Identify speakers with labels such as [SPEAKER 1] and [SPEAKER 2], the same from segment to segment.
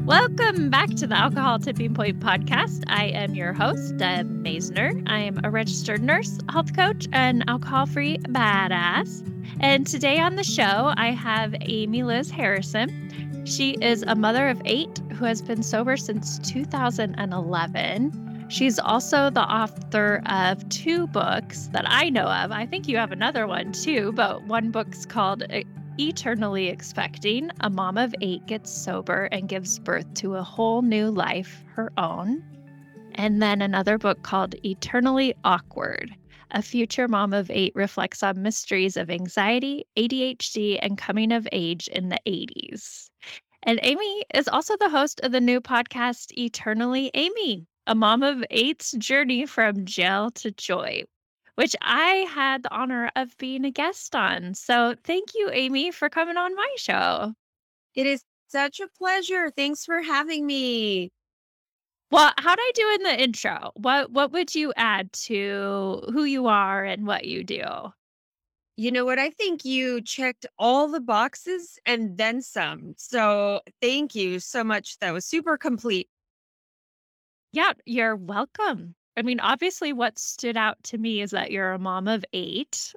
[SPEAKER 1] Welcome back to the Alcohol Tipping Point podcast. I am your host, Deb Maisner. I am a registered nurse, health coach, and alcohol-free badass. And today on the show, I have Amy Liz Harrison. She is a mother of 8 who has been sober since 2011. She's also the author of 2 books that I know of. I think you have another one too, but one book's called Eternally Expecting. A Mom of 8 Gets Sober and Gives Birth to a Whole New Life, Her Own. And then another book called Eternally Awkward. A future mom of 8 reflects on mysteries of anxiety, ADHD, and coming of age in the 80s. And Amy is also the host of the new podcast, Eternally Amy, a mom of 8's journey from jail to joy, which I had the honor of being a guest on. So thank you, Amy, for coming on my show.
[SPEAKER 2] It is such a pleasure. Thanks for having me.
[SPEAKER 1] Well, how'd I do in the intro? What would you add to who you are and what you do?
[SPEAKER 2] You know what? I think you checked all the boxes and then some. So thank you so much. That was super complete.
[SPEAKER 1] Yeah, you're welcome. I mean, obviously, what stood out to me is that you're a mom of 8.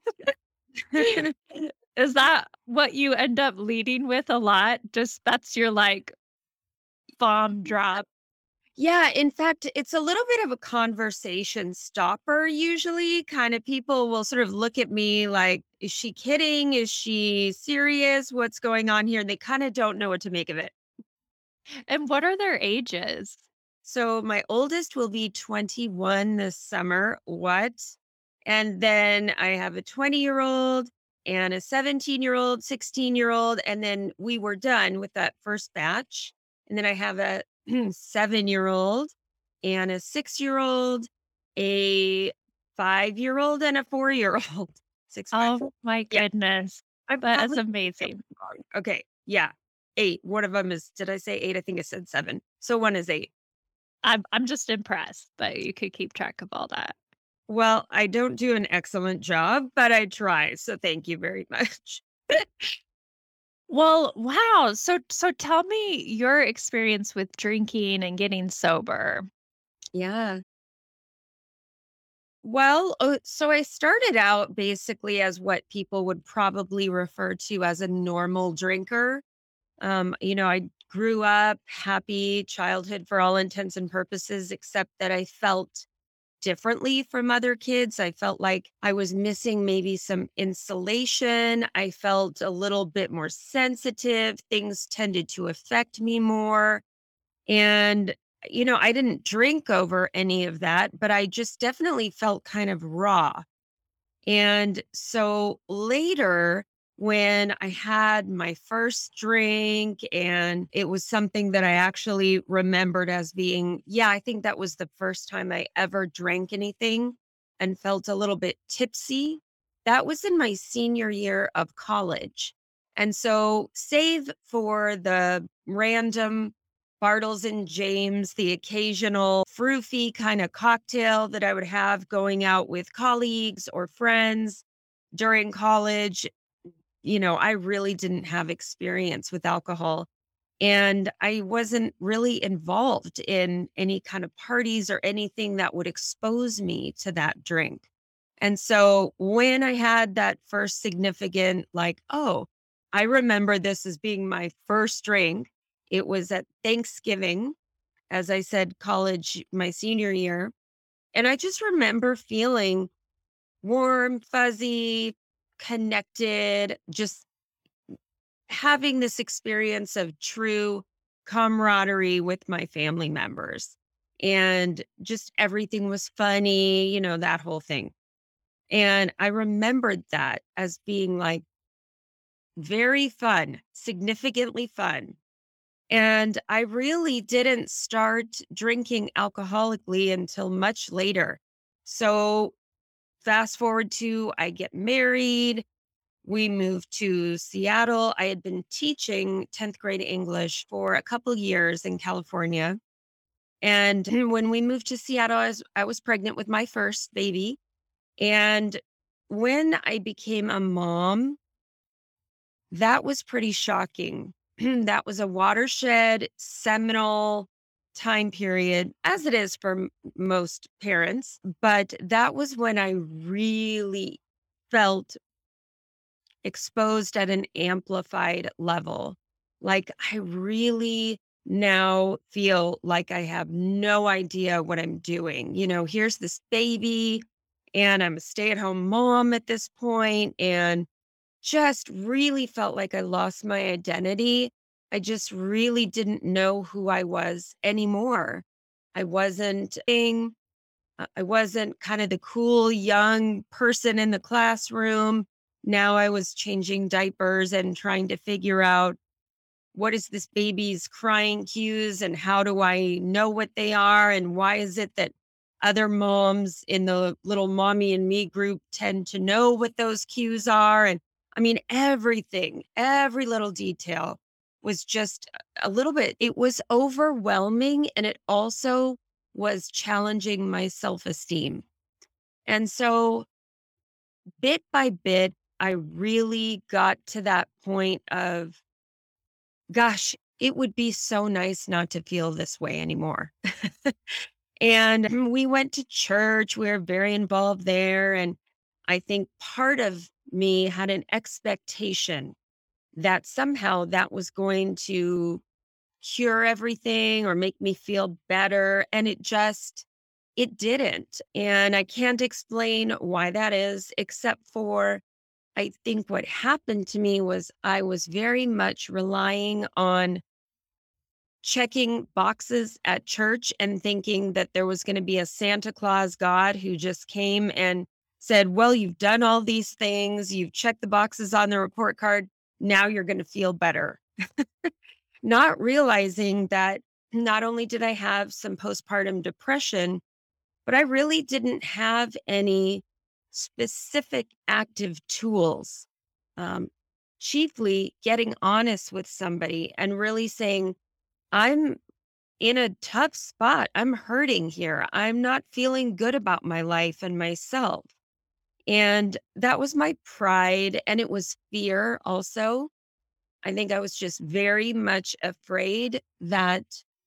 [SPEAKER 1] Is that what you end up leading with a lot? Just that's your like bomb drop.
[SPEAKER 2] Yeah, in fact, it's a little bit of a conversation stopper usually. Kind of people will sort of look at me like, is she kidding? Is she serious? What's going on here? And they kind of don't know what to make of it.
[SPEAKER 1] And what are their ages?
[SPEAKER 2] So my oldest will be 21 this summer. What? And then I have a 20-year-old and a 17-year-old, 16-year-old. And then we were done with that first batch. And then I have a 7-year-old and a 6-year-old, a 5-year-old, and a 4-year-old. 6, 5, 4.
[SPEAKER 1] Oh my
[SPEAKER 2] Yeah.
[SPEAKER 1] goodness.
[SPEAKER 2] I'm
[SPEAKER 1] That is
[SPEAKER 2] probably
[SPEAKER 1] amazing.
[SPEAKER 2] wrong. Okay. Yeah. 8. One of them is, did I say 8? I think I said 7. So one is 8.
[SPEAKER 1] I'm just impressed that you could keep track of all that.
[SPEAKER 2] Well, I don't do an excellent job, but I try. So thank you very much.
[SPEAKER 1] Well, wow. So tell me your experience with drinking and getting sober.
[SPEAKER 2] Yeah. Well, so I started out basically as what people would probably refer to as a normal drinker. I grew up happy childhood for all intents and purposes, except that I felt differently from other kids. I felt like I was missing maybe some insulation. I felt a little bit more sensitive. Things tended to affect me more. And, I didn't drink over any of that, but I just definitely felt kind of raw. And so later, when I had my first drink, and it was something that I actually remembered as being, yeah, I think that was the first time I ever drank anything and felt a little bit tipsy. That was in my senior year of college. And so, save for the random Bartles and James, the occasional froofy kind of cocktail that I would have going out with colleagues or friends during college. I really didn't have experience with alcohol. And I wasn't really involved in any kind of parties or anything that would expose me to that drink. And so when I had that first significant, like, oh, I remember this as being my first drink, it was at Thanksgiving, as I said, college, my senior year. And I just remember feeling warm, fuzzy, connected, just having this experience of true camaraderie with my family members. And just everything was funny, that whole thing. And I remembered that as being like very fun, significantly fun. And I really didn't start drinking alcoholically until much later. So, fast forward to I get married. We moved to Seattle. I had been teaching 10th grade English for a couple years in California. And when we moved to Seattle, I was pregnant with my first baby. And when I became a mom, that was pretty shocking That was a watershed, seminal time period, as it is for most parents. But that was when I really felt exposed at an amplified level. Like, I really now feel like I have no idea what I'm doing. Here's this baby, and I'm a stay at home mom at this point, and just really felt like I lost my identity. I just really didn't know who I was anymore. I wasn't I wasn't kind of the cool young person in the classroom. Now I was changing diapers and trying to figure out what is this baby's crying cues and how do I know what they are and why is it that other moms in the little mommy and me group tend to know what those cues are. And I mean, everything, every little detail was just a little bit, it was overwhelming, and it also was challenging my self-esteem. And so bit by bit, I really got to that point of, gosh, it would be so nice not to feel this way anymore. And we went to church. We were very involved there. And I think part of me had an expectation that somehow that was going to cure everything or make me feel better. And it didn't. And I can't explain why that is, except for I think what happened to me was I was very much relying on checking boxes at church and thinking that there was going to be a Santa Claus God who just came and said, well, you've done all these things, you've checked the boxes on the report card. Now you're going to feel better. Not realizing that not only did I have some postpartum depression, but I really didn't have any specific active tools. Um, Chiefly getting honest with somebody and really saying, I'm in a tough spot. I'm hurting here. I'm not feeling good about my life and myself. And that was my pride. And it was fear also. I think I was just very much afraid that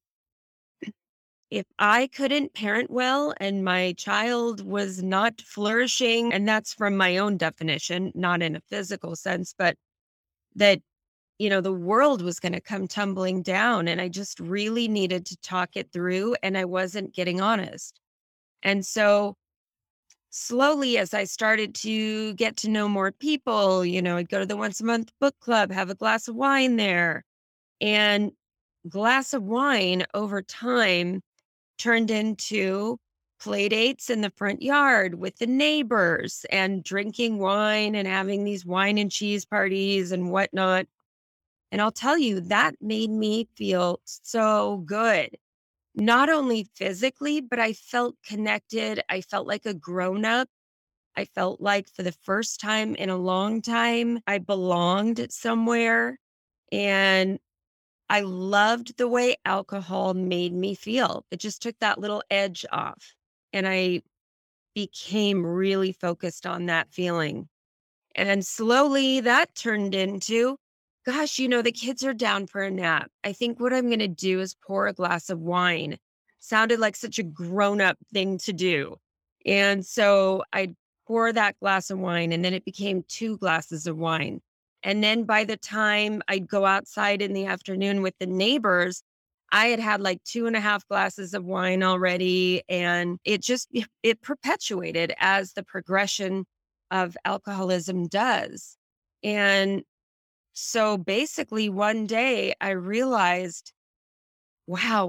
[SPEAKER 2] if I couldn't parent well and my child was not flourishing, and that's from my own definition, not in a physical sense, but that, the world was going to come tumbling down. And I just really needed to talk it through, and I wasn't getting honest. And so slowly, as I started to get to know more people, I'd go to the once a month book club, have a glass of wine there. And glass of wine over time turned into play dates in the front yard with the neighbors and drinking wine and having these wine and cheese parties and whatnot. And I'll tell you, that made me feel so good. Not only physically, but I felt connected. I felt like a grown up. I felt like for the first time in a long time, I belonged somewhere. And I loved the way alcohol made me feel. It just took that little edge off. And I became really focused on that feeling. And then slowly that turned into, gosh, the kids are down for a nap. I think what I'm going to do is pour a glass of wine. Sounded like such a grown up thing to do. And so I'd pour that glass of wine, and then it became two glasses of wine. And then by the time I'd go outside in the afternoon with the neighbors, I had had like two and a half glasses of wine already. And it perpetuated as the progression of alcoholism does. And so basically one day I realized, wow,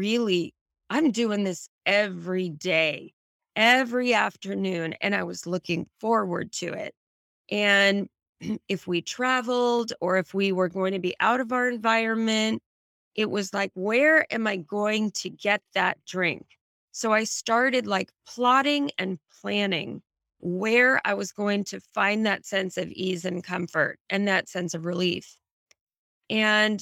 [SPEAKER 2] I'm doing this every day, every afternoon. And I was looking forward to it. And if we traveled or if we were going to be out of our environment, it was like, where am I going to get that drink? So I started like plotting and planning where I was going to find that sense of ease and comfort and that sense of relief. And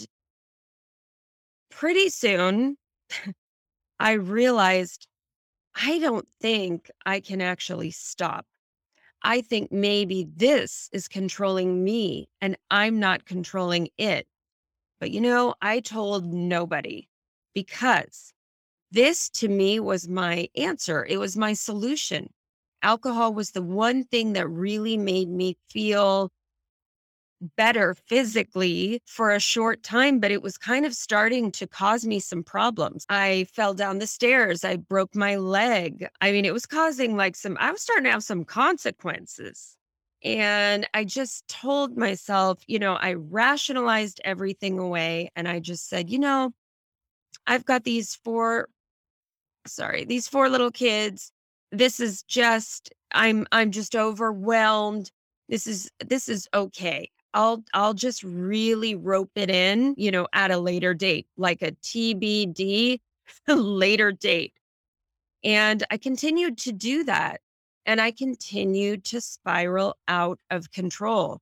[SPEAKER 2] pretty soon I realized I don't think I can actually stop. I think maybe this is controlling me and I'm not controlling it. But I told nobody because this to me was my answer. It was my solution. Alcohol was the one thing that really made me feel better physically for a short time, but it was kind of starting to cause me some problems. I fell down the stairs. I broke my leg. I mean, it was causing I was starting to have some consequences. And I just told myself, I rationalized everything away. And I just said, I've got these four little kids. This is just, I'm just overwhelmed. This is okay. I'll just really rope it in, at a later date, like a TBD later date. And I continued to do that. And I continued to spiral out of control.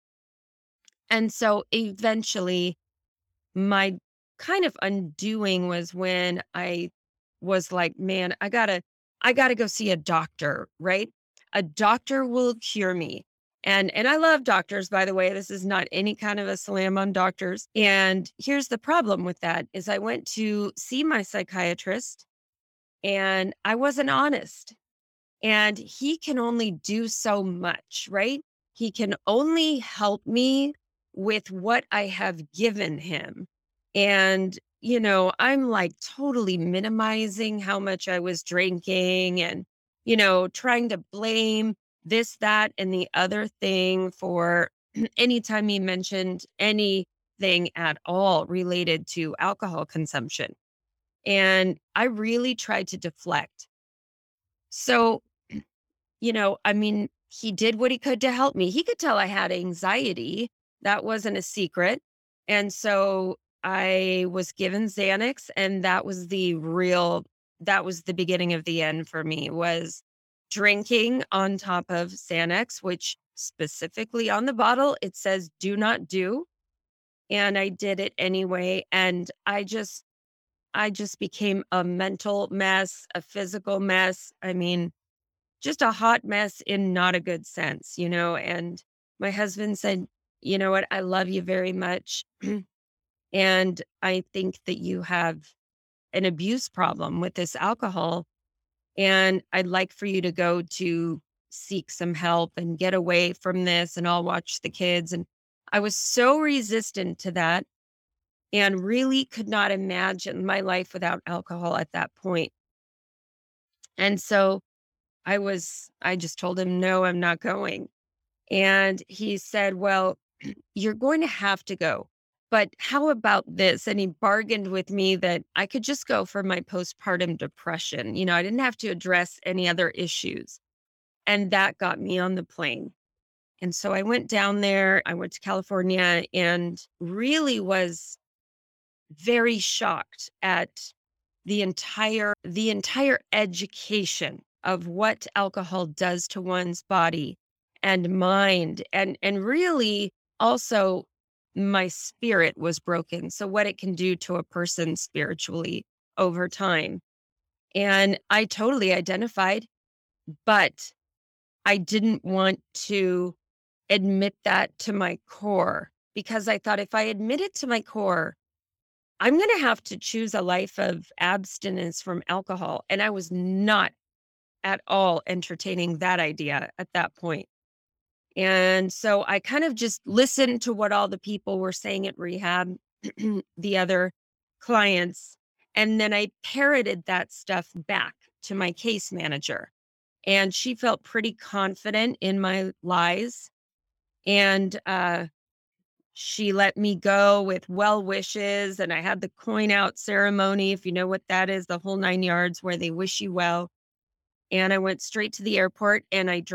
[SPEAKER 2] And so eventually my kind of undoing was when I was like, man, I gotta go see a doctor, right? A doctor will cure me. And I love doctors, by the way. This is not any kind of a slam on doctors. And here's the problem with that is I went to see my psychiatrist and I wasn't honest. And he can only do so much, right? He can only help me with what I have given him. And, I'm like totally minimizing how much I was drinking and, trying to blame this, that, and the other thing for anytime he mentioned anything at all related to alcohol consumption. And I really tried to deflect. So I mean, he did what he could to help me. He could tell I had anxiety. That wasn't a secret. And so I was given Xanax, and that was the beginning of the end for me, was drinking on top of Xanax, which specifically on the bottle, it says do not do. And I did it anyway. And I just became a mental mess, a physical mess. I mean, just a hot mess in not a good sense, and my husband said, "You know what? I love you very much. And I think that you have an abuse problem with this alcohol. And I'd like for you to go to seek some help and get away from this, and I'll watch the kids." And I was so resistant to that and really could not imagine my life without alcohol at that point. And so I just told him, no, I'm not going. And he said, well, you're going to have to go. But how about this? And he bargained with me that I could just go for my postpartum depression. I didn't have to address any other issues. And that got me on the plane. And so I went down there. I went to California and really was very shocked at the entire education of what alcohol does to one's body and mind, and really also my spirit was broken, so what it can do to a person spiritually over time. And I totally identified, but I didn't want to admit that to my core, because I thought if I admit it to my core, I'm going to have to choose a life of abstinence from alcohol. And I was not at all entertaining that idea at that point. And so I kind of just listened to what all the people were saying at rehab, the other clients, and then I parroted that stuff back to my case manager. And she felt pretty confident in my lies. And she let me go with well wishes. And I had the coin out ceremony, if you know what that is, the whole 9 yards where they wish you well. And I went straight to the airport and I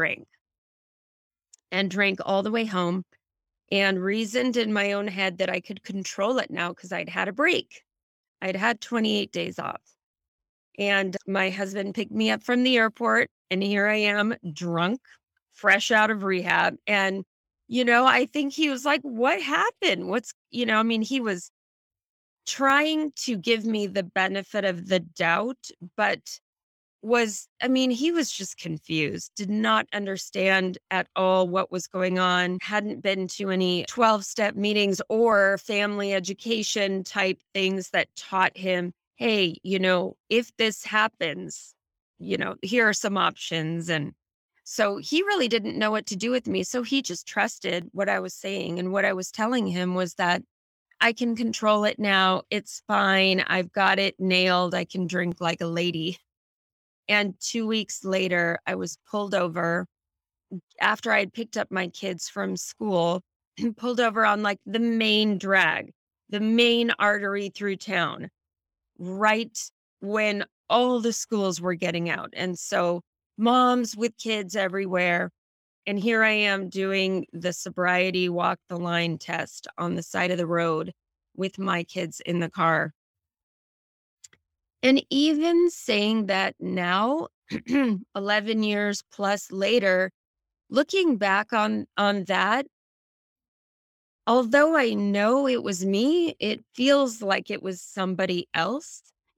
[SPEAKER 2] drank all the way home, and reasoned in my own head that I could control it now because I'd had a break. I'd had 28 days off. And my husband picked me up from the airport, and here I am drunk, fresh out of rehab. And, I think he was like, what happened? I mean, he was trying to give me the benefit of the doubt, but I mean, he was just confused, did not understand at all what was going on, hadn't been to any 12-step meetings or family education type things that taught him, hey, if this happens, here are some options. And so he really didn't know what to do with me. So he just trusted what I was saying. And what I was telling him was that I can control it now. It's fine. I've got it nailed. I can drink like a lady. And 2 weeks later, I was pulled over after I had picked up my kids from school, pulled over on like the main drag, the main artery through town, right when all the schools were getting out. And so moms with kids everywhere. And here I am doing the sobriety walk the line test on the side of the road with my kids in the car. And even saying that now, 11 years plus later, looking back on that, although I know it was me, it feels like it was somebody else,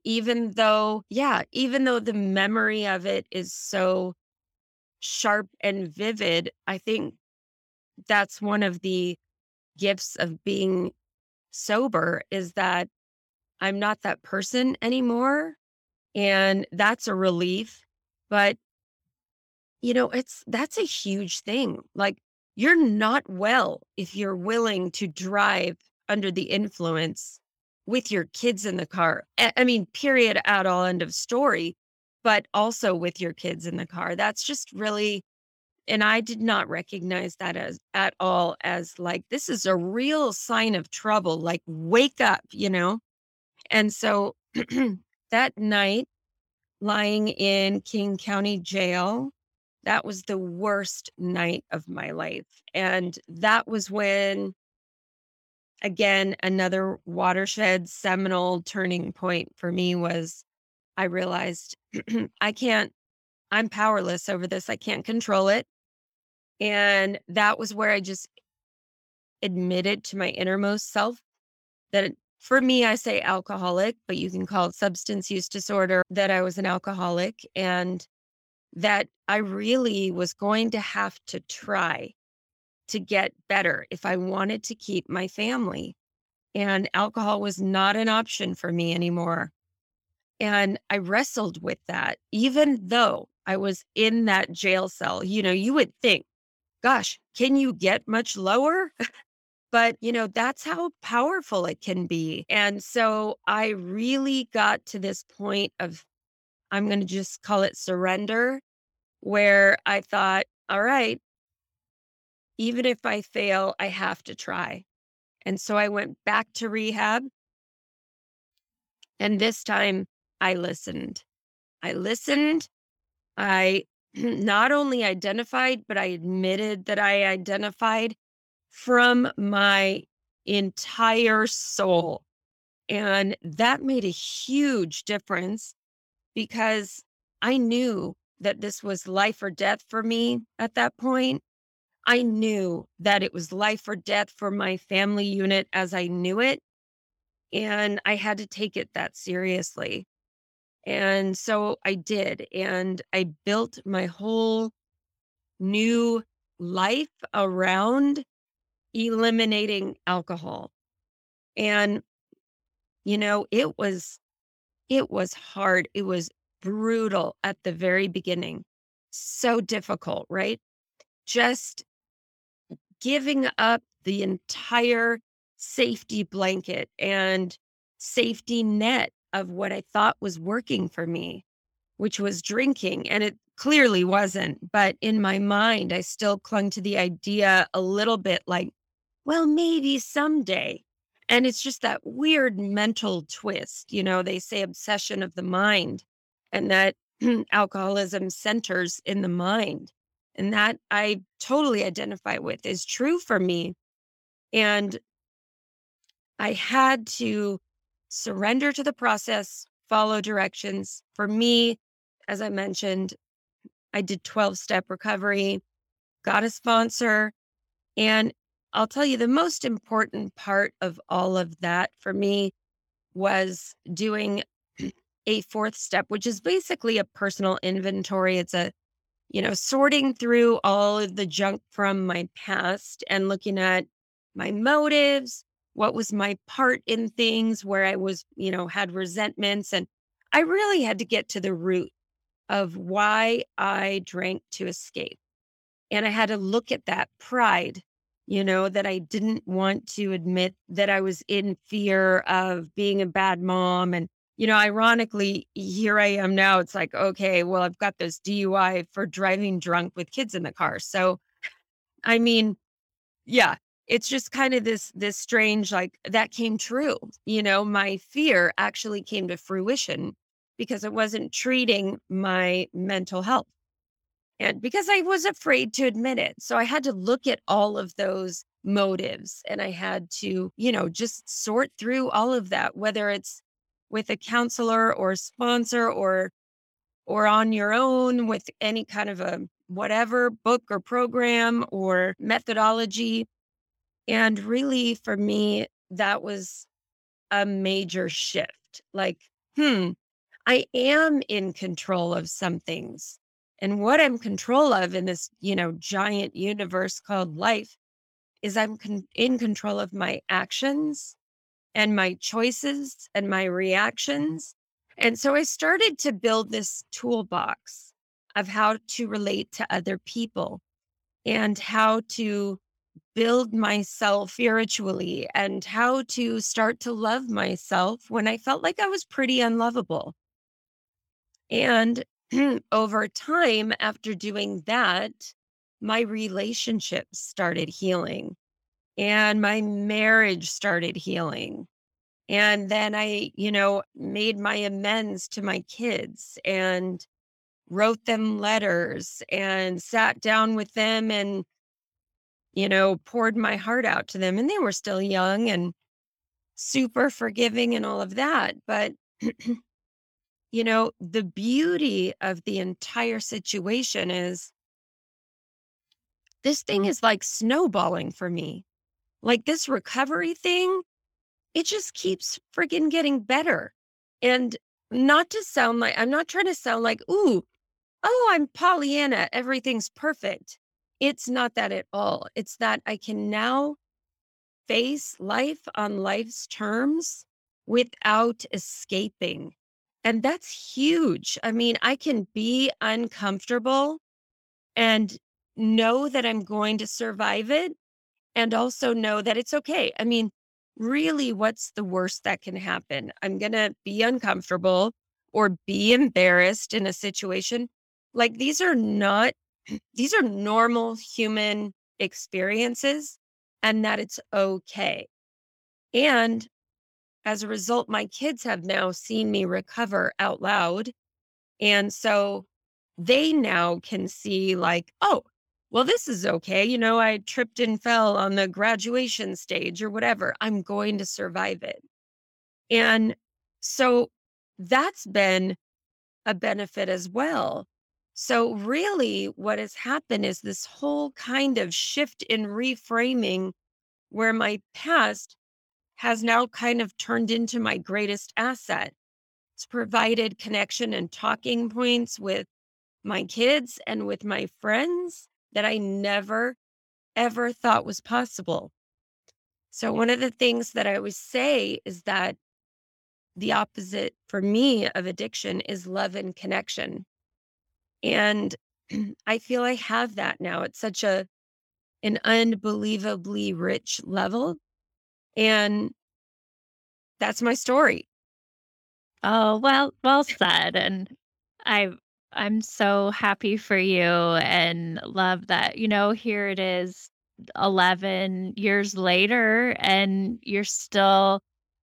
[SPEAKER 2] even though the memory of it is so sharp and vivid. I think that's one of the gifts of being sober is that I'm not that person anymore. And that's a relief. But, that's a huge thing. Like, you're not well if you're willing to drive under the influence with your kids in the car. I mean, period, at all, end of story, but also with your kids in the car. That's just really, and I did not recognize that as at all as like, this is a real sign of trouble. Like, wake up. And so that night, lying in King County Jail, that was the worst night of my life. And that was when, again, another watershed seminal turning point for me was I realized I'm powerless over this. I can't control it. And that was where I just admitted to my innermost self that for me, I say alcoholic, but you can call it substance use disorder, that I was an alcoholic. And that I really was going to have to try to get better if I wanted to keep my family. And alcohol was not an option for me anymore. And I wrestled with that, even though I was in that jail cell. You would think, gosh, can you get much lower? But, that's how powerful it can be. And so I really got to this point of, I'm going to just call it surrender, where I thought, all right, even if I fail, I have to try. And so I went back to rehab. And this time I listened. I listened. I not only identified, but I admitted that I identified from my entire soul. And that made a huge difference because I knew that this was life or death for me at that point. I knew that it was life or death for my family unit as I knew it. And I had to take it that seriously. And so I did. And I built my whole new life around eliminating alcohol. And, it was hard. It was brutal at the very beginning. So difficult, right? Just giving up the entire safety blanket and safety net of what I thought was working for me, which was drinking. And it clearly wasn't. But in my mind, I still clung to the idea a little bit like, well, maybe someday. And it's just that weird mental twist. They say obsession of the mind and that alcoholism centers in the mind. And that I totally identify with is true for me. And I had to surrender to the process, follow directions. For me, as I mentioned, I did 12-step recovery, got a sponsor. And I'll tell you, the most important part of all of that for me was doing a fourth step, which is basically a personal inventory. It's sorting through all of the junk from my past and looking at my motives, what was my part in things where I was, had resentments. And I really had to get to the root of why I drank to escape. And I had to look at that pride, that I didn't want to admit that I was in fear of being a bad mom. And, ironically, here I am now. It's like, okay, well, I've got this DUI for driving drunk with kids in the car. So, I mean, yeah, it's just kind of this strange, like that came true. My fear actually came to fruition because I wasn't treating my mental health. And because I was afraid to admit it. So I had to look at all of those motives and I had to, just sort through all of that, whether it's with a counselor or a sponsor or on your own with any kind of a whatever book or program or methodology. And really for me, that was a major shift. Like, I am in control of some things. And what I'm control of in this, giant universe called life is in control of my actions and my choices and my reactions. And so I started to build this toolbox of how to relate to other people and how to build myself spiritually and how to start to love myself when I felt like I was pretty unlovable. And over time, after doing that, my relationships started healing and my marriage started healing. And then I, made my amends to my kids and wrote them letters and sat down with them and, poured my heart out to them. And they were still young and super forgiving and all of that. But the beauty of the entire situation is this thing is like snowballing for me. Like this recovery thing, it just keeps freaking getting better. And not to sound like, I'm not trying to sound like, ooh, oh, I'm Pollyanna, everything's perfect. It's not that at all. It's that I can now face life on life's terms without escaping. And that's huge. I mean, I can be uncomfortable and know that I'm going to survive it and also know that it's okay. I mean, really, what's the worst that can happen? I'm going to be uncomfortable or be embarrassed in a situation. Like these are normal human experiences and that it's okay. And as a result, my kids have now seen me recover out loud. And so they now can see, like, oh, well, this is okay. I tripped and fell on the graduation stage or whatever. I'm going to survive it. And so that's been a benefit as well. So, really, what has happened is this whole kind of shift in reframing where my past has now kind of turned into my greatest asset. It's provided connection and talking points with my kids and with my friends that I never, ever thought was possible. So, one of the things that I always say is that the opposite for me of addiction is love and connection. And I feel I have that now. It's such an unbelievably rich level. And that's my story.
[SPEAKER 1] Oh, well said. And I I'm so happy for you and love that, here it is 11 years later and you're still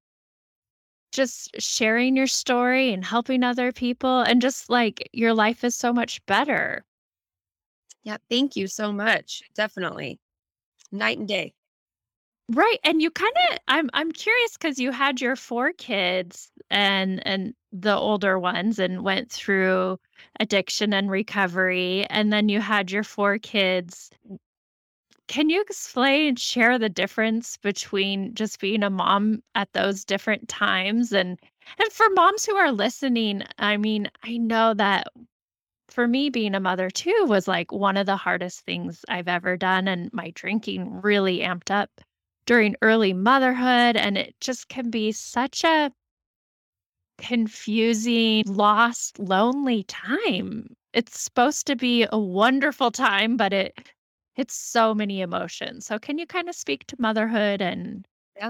[SPEAKER 1] just sharing your story and helping other people and just like your life is so much better.
[SPEAKER 2] Yeah. Thank you so much. Definitely. Night and day.
[SPEAKER 1] Right, and you kinda I'm curious because you had your 4 kids and the older ones and went through addiction and recovery, and then you had your 4 kids. Can you explain share the difference between just being a mom at those different times and And for moms who are listening, I mean, I know that for me, being a mother too was like one of the hardest things I've ever done. And my drinking really amped up during early motherhood. And it just can be such a confusing, lost, lonely time. It's supposed to be a wonderful time, but it's so many emotions. So can you kind of speak to motherhood and
[SPEAKER 2] Yeah,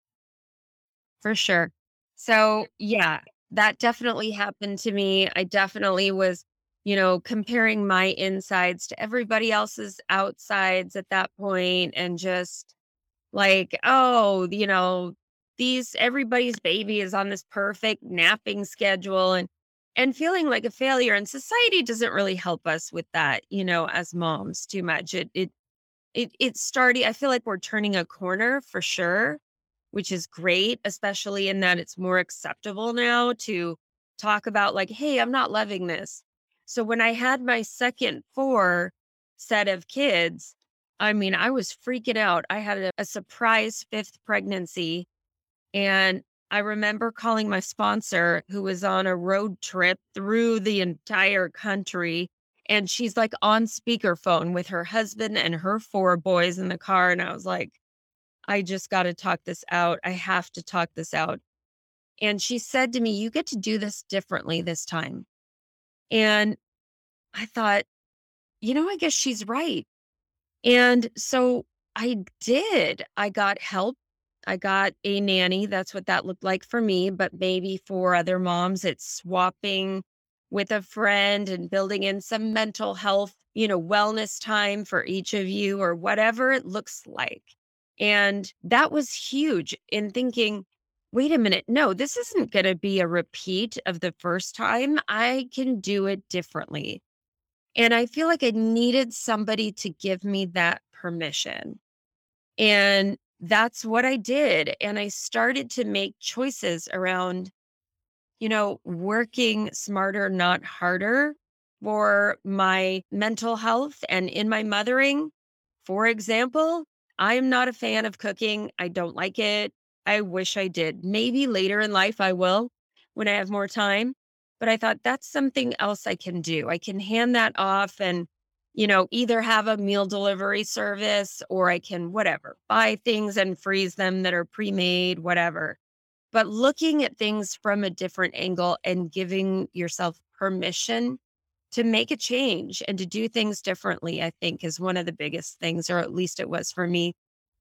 [SPEAKER 2] for sure. So, yeah, that definitely happened to me. I definitely was, comparing my insides to everybody else's outsides at that point and just like, oh, these everybody's baby is on this perfect napping schedule and feeling like a failure. And society doesn't really help us with that, as moms too much. It's starting, I feel like we're turning a corner for sure, which is great, especially in that it's more acceptable now to talk about like, hey, I'm not loving this. So when I had my second four set of kids, I mean, I was freaking out. I had a surprise fifth pregnancy. And I remember calling my sponsor who was on a road trip through the entire country. And she's like on speakerphone with her husband and her four boys in the car. And I was like, I just got to talk this out. I have to talk this out. And she said to me, you get to do this differently this time. And I thought, I guess she's right. And so I did. I got help. I got a nanny. That's what that looked like for me. But maybe for other moms, it's swapping with a friend and building in some mental health, wellness time for each of you or whatever it looks like. And that was huge in thinking, wait a minute, no, this isn't going to be a repeat of the first time. I can do it differently. And I feel like I needed somebody to give me that permission. And that's what I did. And I started to make choices around, working smarter, not harder for my mental health and in my mothering. For example, I'm not a fan of cooking. I don't like it. I wish I did. Maybe later in life I will when I have more time. But I thought that's something else I can do. I can hand that off and, either have a meal delivery service or I can, whatever, buy things and freeze them that are pre made, whatever. But looking at things from a different angle and giving yourself permission to make a change and to do things differently, I think is one of the biggest things, or at least it was for me.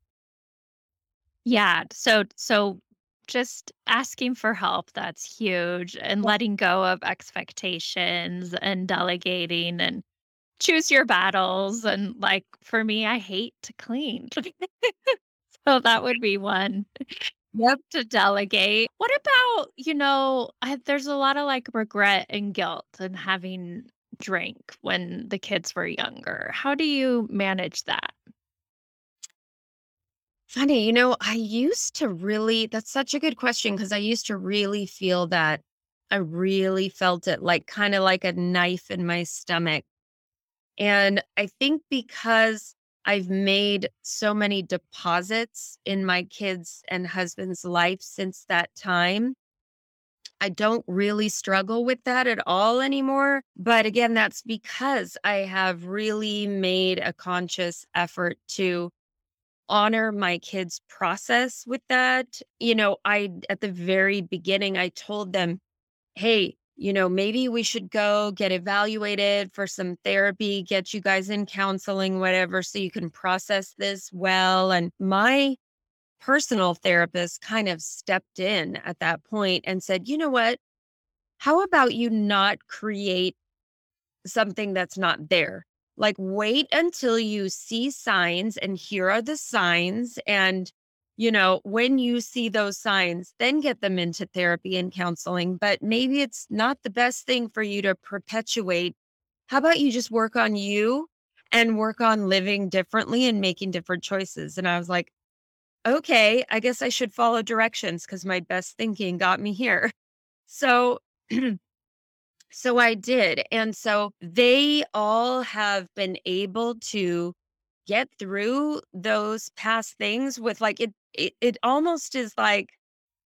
[SPEAKER 1] yeah, so just asking for help, that's huge, and letting go of expectations and delegating and choose your battles, and, like, for me, I hate to clean. So that would be one
[SPEAKER 2] Yep.
[SPEAKER 1] to delegate. What about, there's a lot of, like, regret and guilt in having drank when the kids were younger. How do you manage that?
[SPEAKER 2] Funny, I used to really, that's such a good question because I used to really feel that. I really felt it like kind of like a knife in my stomach. And I think because I've made so many deposits in my kids' and husband's life since that time, I don't really struggle with that at all anymore. But again, that's because I have really made a conscious effort to honor my kids' process with that. At the very beginning, I told them, hey, maybe we should go get evaluated for some therapy, get you guys in counseling, whatever, so you can process this well. And my personal therapist kind of stepped in at that point and said, you know what? How about you not create something that's not there? Like, wait until you see signs, and here are the signs. And, when you see those signs, then get them into therapy and counseling. But maybe it's not the best thing for you to perpetuate. How about you just work on you and work on living differently and making different choices? And I was like, okay, I guess I should follow directions because my best thinking got me here. So, so I did. And so they all have been able to get through those past things with like it almost is like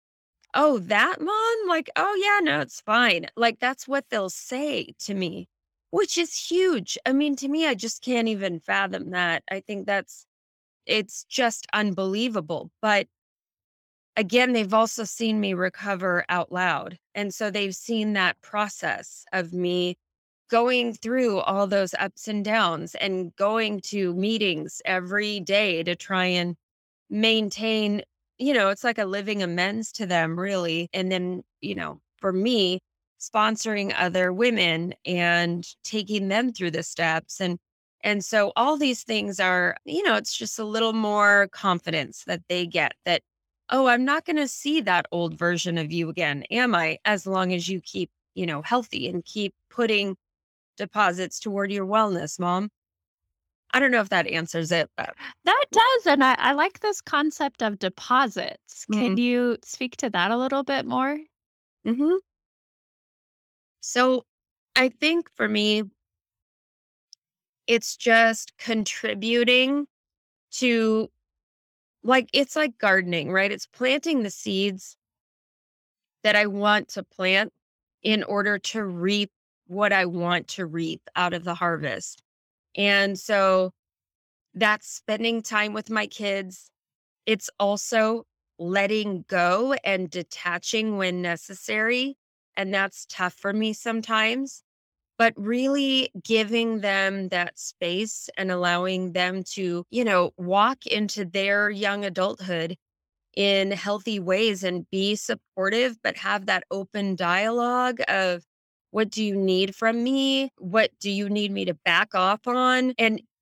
[SPEAKER 2] "Oh, that mom? Like, oh yeah, no, it's fine." Like, that's what they'll say to me, which is huge. I mean, to me, I just can't even fathom that. I think it's just unbelievable. But again, they've also seen me recover out loud. And so they've seen that process of me going through all those ups and downs and going to meetings every day to try and maintain, it's like a living amends to them, really. And then, for me, sponsoring other women and taking them through the steps. And so all these things are, it's just a little more confidence that they get that, oh, I'm not going to see that old version of you again, am I? As long as you keep, healthy and keep putting deposits toward your wellness, mom. I don't know if that answers it, but
[SPEAKER 1] That does, and I like this concept of deposits. Can
[SPEAKER 2] mm,
[SPEAKER 1] you speak to that a little bit more?
[SPEAKER 2] mhm. So I think for me, it's just contributing to, like, it's like gardening, right? It's planting the seeds that I want to plant in order to reap what I want to reap out of the harvest. And so that's spending time with my kids. It's also letting go and detaching when necessary. And that's tough for me sometimes, but really giving them that space and allowing them to, walk into their young adulthood in healthy ways and be supportive, but have that open dialogue of, what do you need from me? What do you need me to back off on?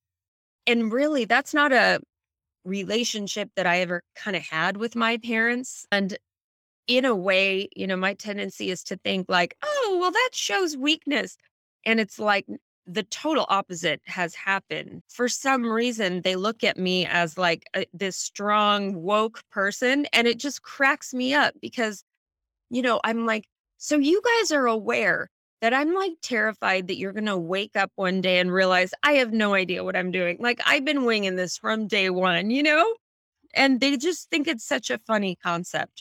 [SPEAKER 2] And really, that's not a relationship that I ever kind of had with my parents. And in a way, my tendency is to think like, oh, well, that shows weakness. And it's like the total opposite has happened. For some reason, they look at me as like this strong, woke person. And it just cracks me up because, I'm like, so you guys are aware that I'm like terrified that you're going to wake up one day and realize I have no idea what I'm doing. Like, I've been winging this from day one, And they just think it's such a funny concept.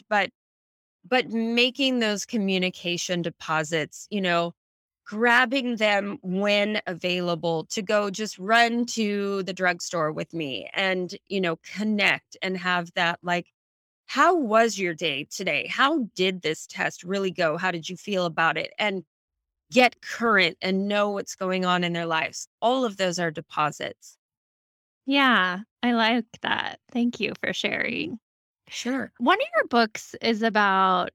[SPEAKER 2] But making those communication deposits, grabbing them when available to go just run to the drugstore with me and, connect and have that like, how was your day today? How did this test really go? How did you feel about it? And get current and know what's going on in their lives. All of those are deposits.
[SPEAKER 1] Yeah, I like that. Thank you for
[SPEAKER 2] Mhm.
[SPEAKER 1] sharing.
[SPEAKER 2] Sure.
[SPEAKER 1] One of your books is about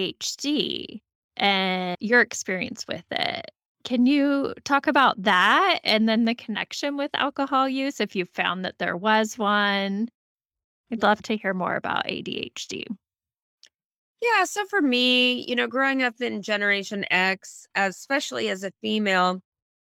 [SPEAKER 1] ADHD and your experience with it. Can you talk about that and then the connection with alcohol use if you found that there was one? I'd love to hear more about ADHD.
[SPEAKER 2] Yeah. So for me, growing up in Generation X, especially as a female,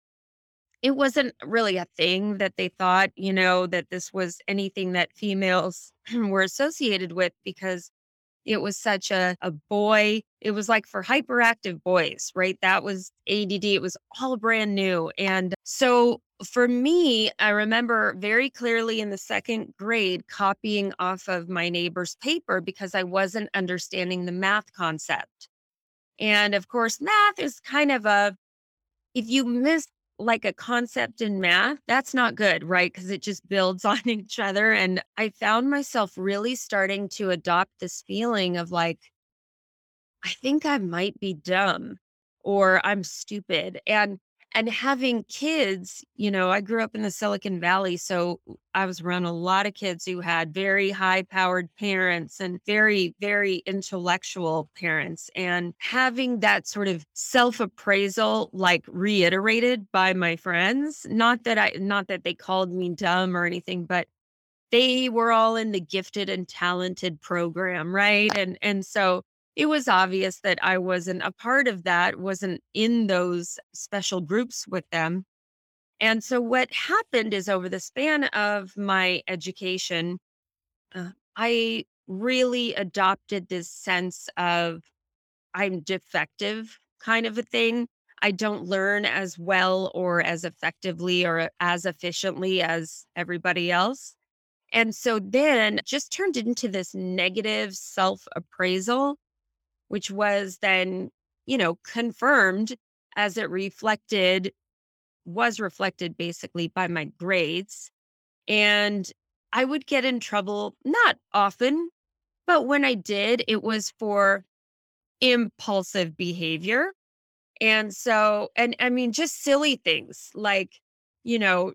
[SPEAKER 2] it wasn't really a thing that they thought, that this was anything that females were associated with because it was such a boy. It was like for hyperactive boys, right? That was ADD. It was all brand new. And so for me, I remember very clearly in the second grade copying off of my neighbor's paper because I wasn't understanding the math concept. And of course, math is kind of if you miss like a concept in math, that's not good, right? Because it just builds on each other. And I found myself really starting to adopt this feeling of like, I think I might be dumb or I'm stupid. And having kids, I grew up in the Silicon Valley, so I was around a lot of kids who had very high-powered parents and very, very intellectual parents. And having that sort of self-appraisal like reiterated by my friends, not that they called me dumb or anything, but they were all in the gifted and talented program, right? And so it was obvious that I wasn't a part of that, wasn't in those special groups with them. And so what happened is over the span of my education, I really adopted this sense of I'm defective kind of a thing. I don't learn as well or as effectively or as efficiently as everybody else. And so then just turned into this negative self appraisal. which was then, confirmed as it was reflected basically by my grades. And I would get in trouble, not often, but when I did, it was for impulsive behavior. And so, and I mean, just silly things like, you know,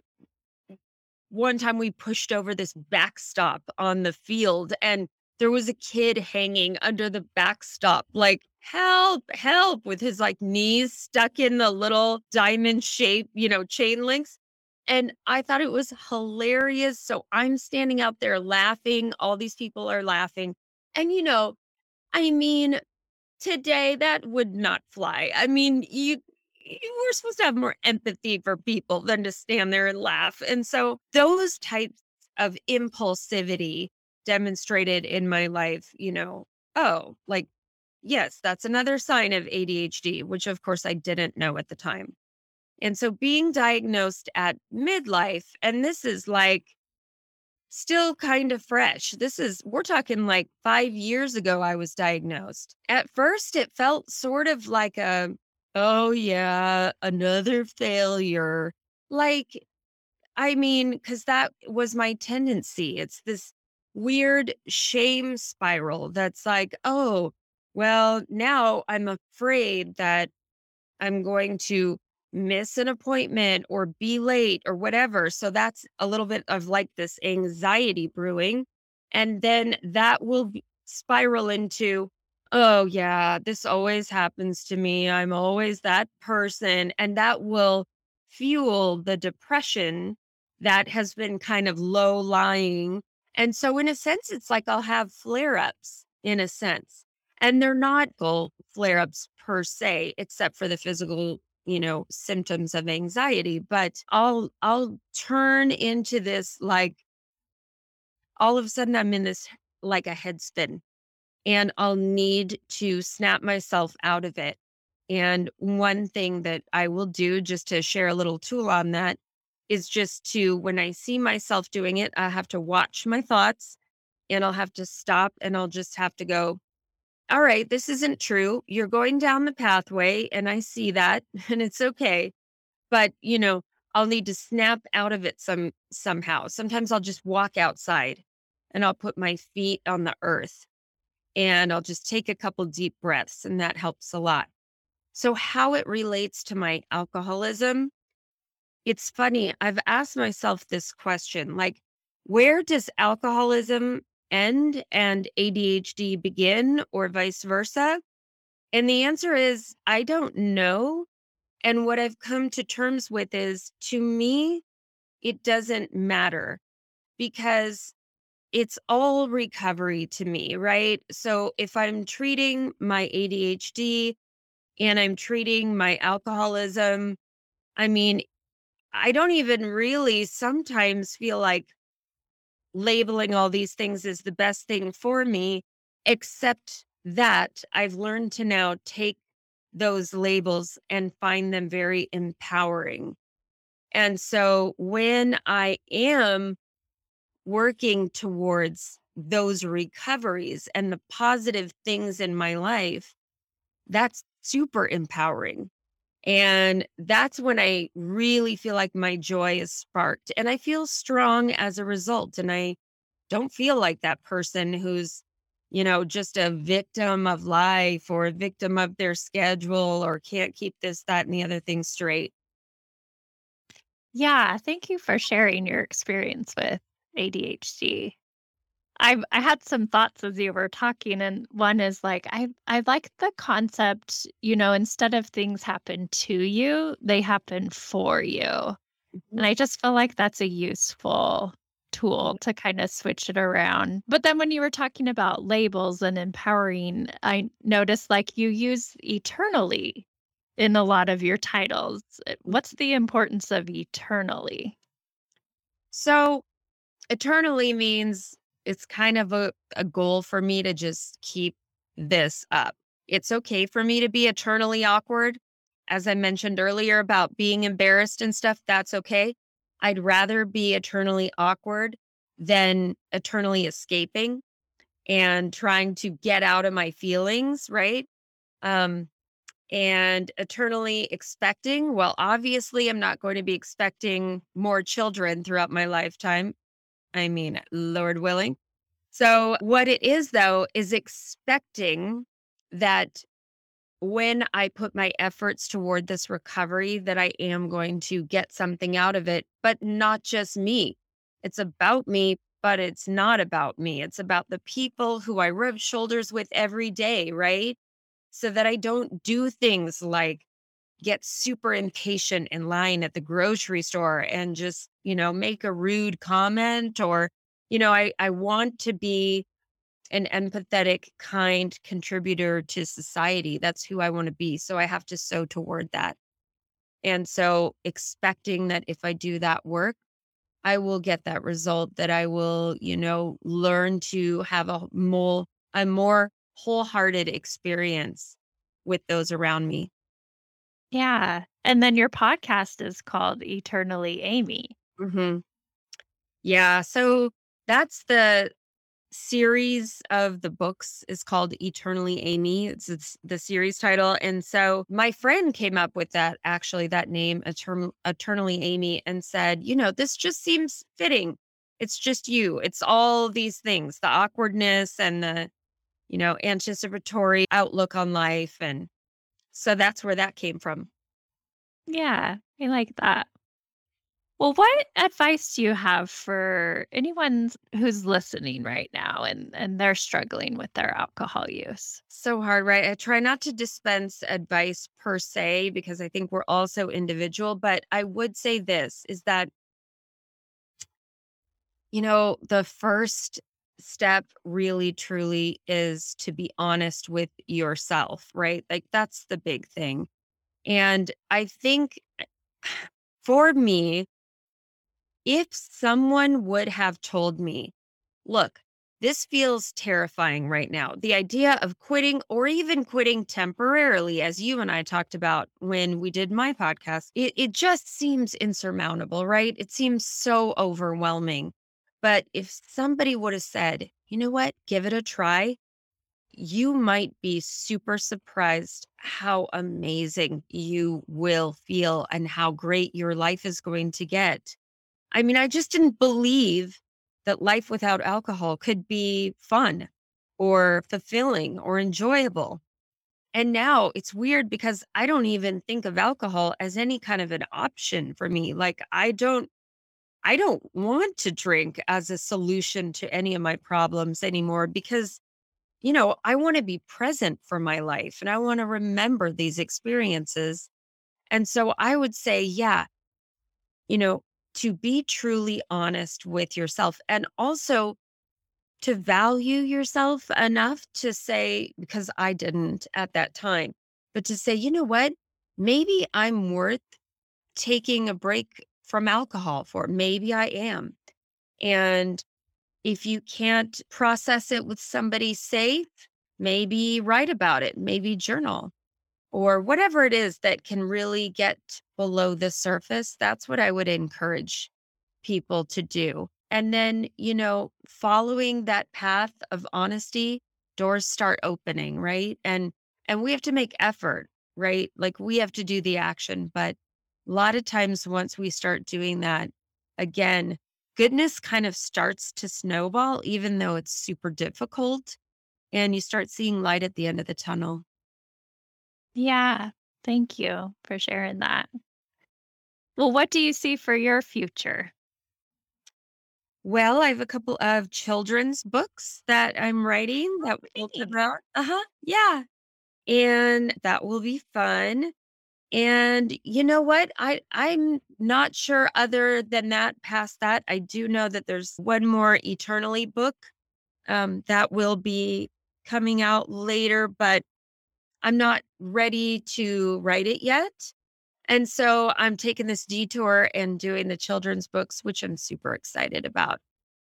[SPEAKER 2] one time we pushed over this backstop on the field and there was a kid hanging under the backstop, like, help, help, with his like knees stuck in the little diamond shape, chain links. And I thought it was hilarious. So I'm standing out there laughing. All these people are laughing. And, I mean, today, that would not fly. I mean, you were supposed to have more empathy for people than to stand there and laugh. And so those types of impulsivity demonstrated in my life, oh, like, yes, that's another sign of ADHD, which of course I didn't know at the time. And so being diagnosed at midlife, and this is like still kind of fresh. We're talking like 5 years ago, I was diagnosed. At first, it felt sort of like oh, yeah, another failure. Like, I mean, because that was my tendency. It's this weird shame spiral that's like, oh, well, now I'm afraid that I'm going to miss an appointment or be late or whatever. So that's a little bit of like this anxiety brewing. And then that will spiral into, oh, yeah, this always happens to me. I'm always that person. And that will fuel the depression that has been kind of low lying. And so, in a sense, it's like I'll have flare ups in a sense. And they're not full flare ups per se, except for the physical, symptoms of anxiety. But I'll turn into this like all of a sudden I'm in this like a head spin and I'll need to snap myself out of it. And one thing that I will do just to share a little tool on that is just to, when I see myself doing it, I have to watch my thoughts and I'll have to stop and I'll just have to go, all right, this isn't true. You're going down the pathway and I see that and it's okay. But, I'll need to snap out of it somehow. Sometimes I'll just walk outside and I'll put my feet on the earth and I'll just take a couple deep breaths and that helps a lot. So how it relates to my alcoholism, it's funny. I've asked myself this question, like, where does alcoholism end and ADHD begin or vice versa? And the answer is, I don't know. And what I've come to terms with is, to me, it doesn't matter because it's all recovery to me, right? So if I'm treating my ADHD and I'm treating my alcoholism, I mean, I don't even really sometimes feel like labeling all these things is the best thing for me, except that I've learned to now take those labels and find them very empowering. And so when I am working towards those recoveries and the positive things in my life, that's super empowering. And that's when I really feel like my joy is sparked and I feel strong as a result. And I don't feel like that person who's, just a victim of life or a victim of their schedule or can't keep this, that, and the other thing straight.
[SPEAKER 1] Yeah, thank you for sharing your experience with ADHD. I had some thoughts as you were talking, and one is like I like the concept, instead of things happen to you, they happen for you.
[SPEAKER 2] Mhm.
[SPEAKER 1] And I just feel like that's a useful tool to kind of switch it around. But then when you were talking about labels and empowering, I noticed like you use eternally in a lot of your titles. What's the importance of eternally?
[SPEAKER 2] So eternally means it's kind of a goal for me to just keep this up. It's okay for me to be eternally awkward. As I mentioned earlier about being embarrassed and stuff, that's okay. I'd rather be eternally awkward than eternally escaping. and trying to get out of my feelings, right? Um, and eternally expecting. Well, obviously, I'm not going to be expecting more children throughout my lifetime. I mean, Lord willing. So, what it is though, is expecting that when I put my efforts toward this recovery, that I am going to get something out of it, but not just me. It's about me, but it's not about me. It's about the people who I rub shoulders with every day, right? So that I don't do things like get super impatient in line at the grocery store and just, make a rude comment or, I want to be an empathetic, kind contributor to society. That's who I want to be. So I have to sow toward that. And so expecting that if I do that work, I will get that result, that I will, learn to have a more wholehearted experience with those around me.
[SPEAKER 1] Yeah. And then your podcast is called Eternally Amy.
[SPEAKER 2] Hmm. Yeah. So that's the series of the books is called Eternally Amy. It's the series title. And so my friend came up with that name, Eternally Amy, and said, this just seems fitting. It's just you. It's all these things, the awkwardness and the, anticipatory outlook on life. And so that's where that came from.
[SPEAKER 1] Yeah, I like that. Well, what advice do you have for anyone who's listening right now and they're struggling with their alcohol use?
[SPEAKER 2] So hard, right? I try not to dispense advice per se because I think we're all so individual, but I would say this is that, the first step really truly is to be honest with yourself, right? Like that's the big thing. And I think for me, if someone would have told me, look, this feels terrifying right now. The idea of quitting or even quitting temporarily, as you and I talked about when we did my podcast, it just seems insurmountable, right? It seems so overwhelming. But if somebody would have said, you know what, give it a try, you might be super surprised how amazing you will feel and how great your life is going to get. I mean, I just didn't believe that life without alcohol could be fun or fulfilling or enjoyable. And now it's weird because I don't even think of alcohol as any kind of an option for me. Like I don't want to drink as a solution to any of my problems anymore because, I want to be present for my life and I want to remember these experiences. And so I would say, yeah, you know, to be truly honest with yourself and also to value yourself enough to say, because I didn't at that time, but to say, you know what? Maybe I'm worth taking a break from alcohol for. Maybe I am. And if you can't process it with somebody safe, maybe write about it, maybe journal or whatever it is that can really get below the surface. That's what I would encourage people to do. And then, following that path of honesty, doors start opening, right? And we have to make effort, right? Like we have to do the action, but a lot of times once we start doing that, again, goodness kind of starts to snowball even though it's super difficult and you start seeing light at the end of the tunnel.
[SPEAKER 1] Yeah, thank you for sharing that. Well, what do you see for your future?
[SPEAKER 2] Well, I have a couple of children's books that I'm writing that will come
[SPEAKER 1] Thanks.
[SPEAKER 2] out. Uh-huh. Yeah. And that will be fun. And you know what? I'm not sure other than that, past that. I do know that there's one more Eternally book that will be coming out later, but I'm not ready to write it yet. And so I'm taking this detour and doing the children's books, which I'm super excited about.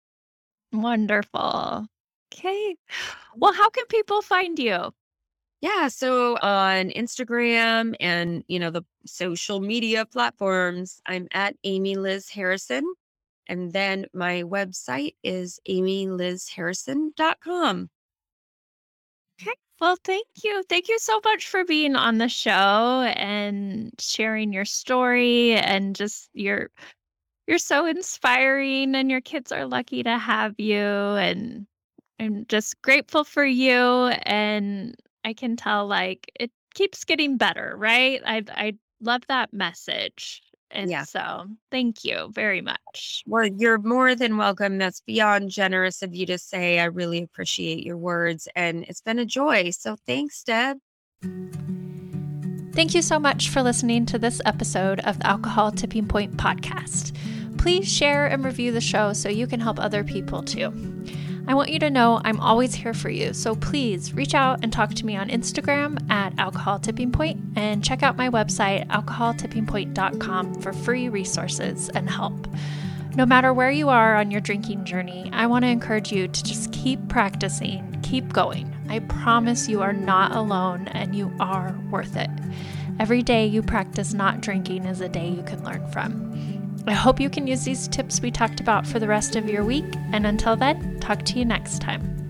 [SPEAKER 1] Wonderful. Okay. Well, how can people find you?
[SPEAKER 2] Yeah, so on Instagram and, the social media platforms, I'm at Amy Liz Harrison. And then my website is amylizharrison.com.
[SPEAKER 1] Okay. Well, thank you. Thank you so much for being on the show and sharing your story and just you're so inspiring and your kids are lucky to have you and I'm just grateful for you and I can tell like it keeps getting better, right? I love that message. And
[SPEAKER 2] Yeah.
[SPEAKER 1] so, thank you very much.
[SPEAKER 2] Well, you're more than welcome. That's beyond generous of you to say. I really appreciate your words, and it's been a joy. So thanks, Deb.
[SPEAKER 1] Thank you so much for listening to this episode of the Alcohol Tipping Point podcast. Please share and review the show so you can help other people too. I want you to know I'm always here for you, so please reach out and talk to me on Instagram at Alcohol Tipping Point and check out my website, alcoholtippingpoint.com, for free resources and help. No matter where you are on your drinking journey, I want to encourage you to just keep practicing, keep going. I promise you are not alone and you are worth it. Every day you practice not drinking is a day you can learn from. I hope you can use these tips we talked about for the rest of your week, and until then, talk to you next time.